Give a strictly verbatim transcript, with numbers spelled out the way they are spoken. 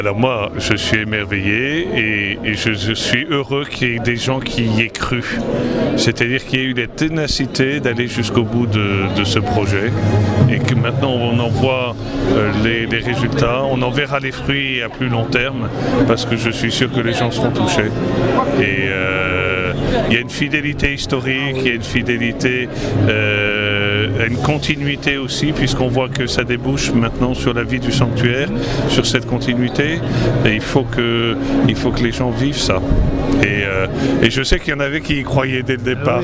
Alors moi, je suis émerveillé et, et je, je suis heureux qu'il y ait des gens qui y aient cru. C'est-à-dire qu'il y ait eu la ténacité d'aller jusqu'au bout de, de ce projet et que maintenant on en voit euh, les, les résultats, on en verra les fruits à plus long terme parce que je suis sûr que les gens seront touchés. Et euh, il y a une fidélité historique, il y a une fidélité, euh, une continuité aussi puisqu'on voit que ça débouche maintenant sur la vie du sanctuaire, sur cette continuité. Et il faut que, il faut que les gens vivent ça. Et, euh, et je sais qu'il y en avait qui y croyaient dès le départ.